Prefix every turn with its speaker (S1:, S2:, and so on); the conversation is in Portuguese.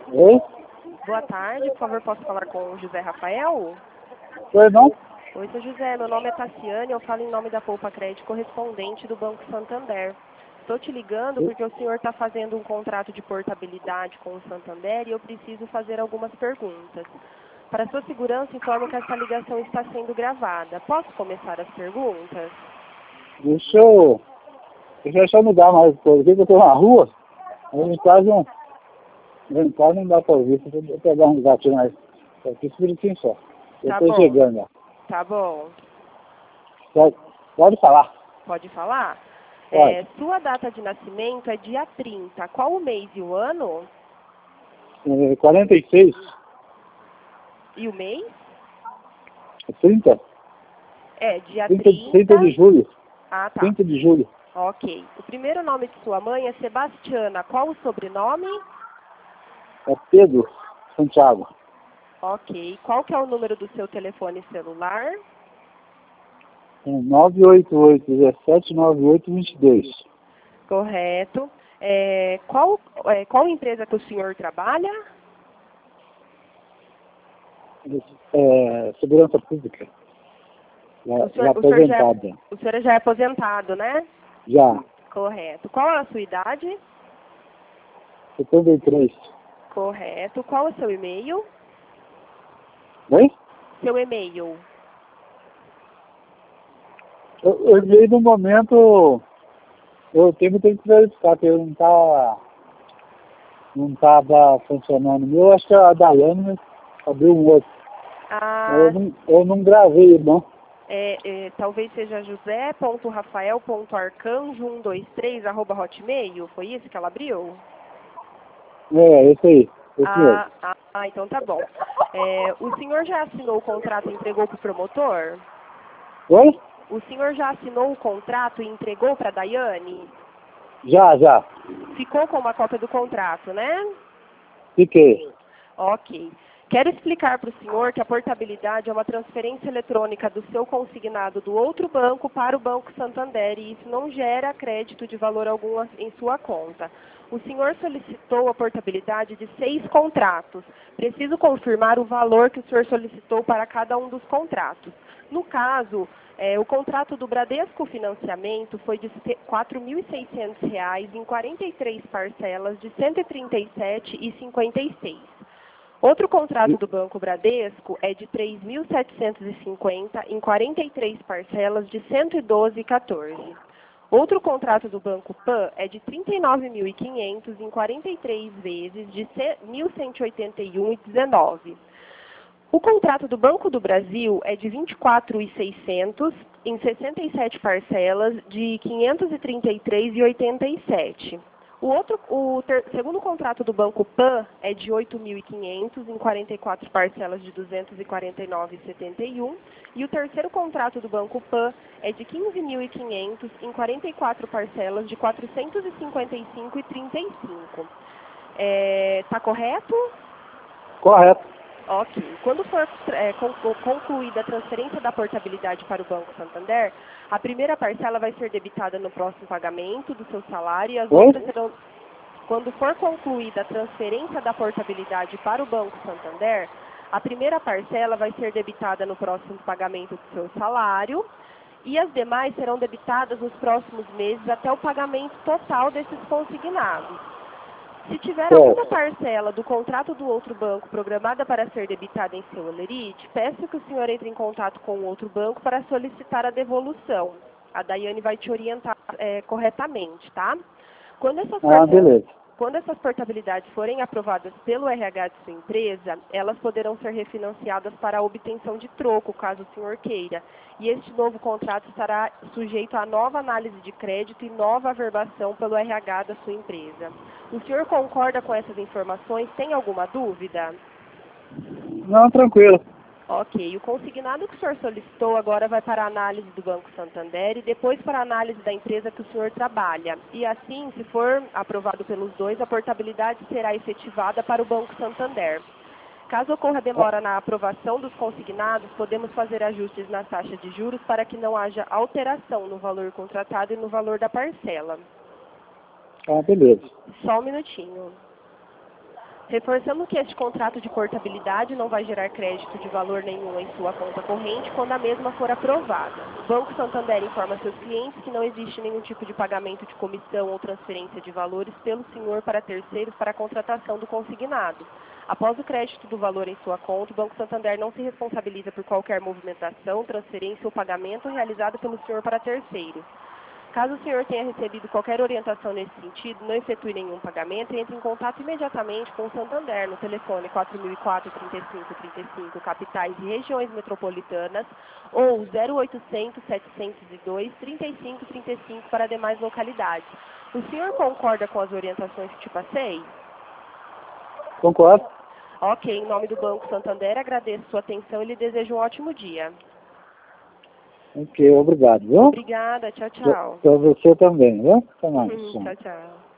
S1: Oi?
S2: Boa tarde, por favor, posso falar com o José Rafael?
S1: Oi, não?
S2: Oi, seu José, meu nome é Tassiane, eu falo em nome da Poupa Crédito correspondente do Banco Santander. Estou te ligando porque o senhor está fazendo um contrato de portabilidade com o Santander e eu preciso fazer algumas perguntas. Para sua segurança, informo que essa ligação está sendo gravada. Posso começar as perguntas?
S1: Deixa eu só mudar mais coisa aqui, que eu tô na rua. Em casa não dá pra ouvir, eu vou pegar um gatinho mais. Aqui, esse bonitinho só. Eu
S2: Tá
S1: tô
S2: bom.
S1: chegando lá.
S2: Tá bom.
S1: Pode falar.
S2: Pode falar?
S1: Pode.
S2: Sua data de nascimento é dia 30. Qual o mês e o ano?
S1: 46,
S2: E o mês?
S1: 30,
S2: Dia
S1: 30 de julho.
S2: Ah, tá.
S1: 30 de julho.
S2: Ok. O primeiro nome de sua mãe é Sebastiana. Qual o sobrenome?
S1: É Pedro Santiago.
S2: Ok. Qual que é o número do seu telefone celular?
S1: 988-1798-22.
S2: Correto. Qual empresa que o senhor trabalha?
S1: Segurança Pública. Aposentada.
S2: O senhor já é aposentado, né?
S1: Já.
S2: Correto. Qual é a sua idade?
S1: 73.
S2: Correto. Qual é o seu e-mail?
S1: Oi?
S2: Seu e-mail.
S1: Eu vi no momento, eu tenho que verificar, que eu não tava funcionando. Eu acho que a Daiane abriu um outro. Eu não gravei, não.
S2: Talvez seja josé.rafael.arcanjo123@hotmail. Foi isso que ela abriu?
S1: Esse aí. Esse mesmo.
S2: Então tá bom. O senhor já assinou o contrato e entregou para o promotor?
S1: Oi?
S2: O senhor já assinou o contrato e entregou para a Daiane?
S1: Já.
S2: Ficou com uma cópia do contrato, né?
S1: Fiquei.
S2: Ok. Quero explicar para o senhor que a portabilidade é uma transferência eletrônica do seu consignado do outro banco para o Banco Santander e isso não gera crédito de valor algum em sua conta. O senhor solicitou a portabilidade de 6 contratos. Preciso confirmar o valor que o senhor solicitou para cada um dos contratos. No caso, o contrato do Bradesco Financiamento foi de R$ 4.600 em 43 parcelas de R$ 137,56. Outro contrato do Banco Bradesco é de R$ 3.750 em 43 parcelas de R$ 112,14. Outro contrato do Banco Pan é de R$ 39.500 em 43 vezes de R$ 1.181,19. O contrato do Banco do Brasil é de R$ 24.600 em 67 parcelas de R$ 533,87. Segundo contrato do Banco Pan é de R$ 8.500 em 44 parcelas de R$ 249,71. E o terceiro contrato do Banco Pan é de R$ 15.500 em 44 parcelas de R$ 455,35. Tá correto?
S1: Correto.
S2: Ok. Quando for concluída a transferência da portabilidade para o Banco Santander, a primeira parcela vai ser debitada no próximo pagamento do seu salário e as outras serão... Quando for concluída a transferência da portabilidade para o Banco Santander, a primeira parcela vai ser debitada no próximo pagamento do seu salário e as demais serão debitadas nos próximos meses até o pagamento total desses consignados. Se tiver alguma parcela do contrato do outro banco programada para ser debitada em seu holerite, peço que o senhor entre em contato com o outro banco para solicitar a devolução. A Daiane vai te orientar corretamente, tá?
S1: Beleza.
S2: Quando essas portabilidades forem aprovadas pelo RH de sua empresa, elas poderão ser refinanciadas para a obtenção de troco, caso o senhor queira. E este novo contrato estará sujeito a nova análise de crédito e nova averbação pelo RH da sua empresa. O senhor concorda com essas informações? Tem alguma dúvida?
S1: Não, tranquilo.
S2: Ok. O consignado que o senhor solicitou agora vai para a análise do Banco Santander e depois para a análise da empresa que o senhor trabalha. E assim, se for aprovado pelos dois, a portabilidade será efetivada para o Banco Santander. Caso ocorra demora na aprovação dos consignados, podemos fazer ajustes na taxa de juros para que não haja alteração no valor contratado e no valor da parcela.
S1: Beleza.
S2: Só um minutinho. Reforçando que este contrato de portabilidade não vai gerar crédito de valor nenhum em sua conta corrente quando a mesma for aprovada. O Banco Santander informa seus clientes que não existe nenhum tipo de pagamento de comissão ou transferência de valores pelo senhor para terceiros para a contratação do consignado. Após o crédito do valor em sua conta, o Banco Santander não se responsabiliza por qualquer movimentação, transferência ou pagamento realizado pelo senhor para terceiros. Caso o senhor tenha recebido qualquer orientação nesse sentido, não efetue nenhum pagamento e entre em contato imediatamente com o Santander no telefone 4004-3535, capitais e regiões metropolitanas, ou 0800-702-3535 para demais localidades. O senhor concorda com as orientações que te passei?
S1: Concordo.
S2: Ok, em nome do Banco Santander, agradeço sua atenção e lhe desejo um ótimo dia.
S1: Ok, obrigado, viu?
S2: Obrigada, tchau, tchau.
S1: Para você também, viu? Até mais.
S2: Tchau, tchau.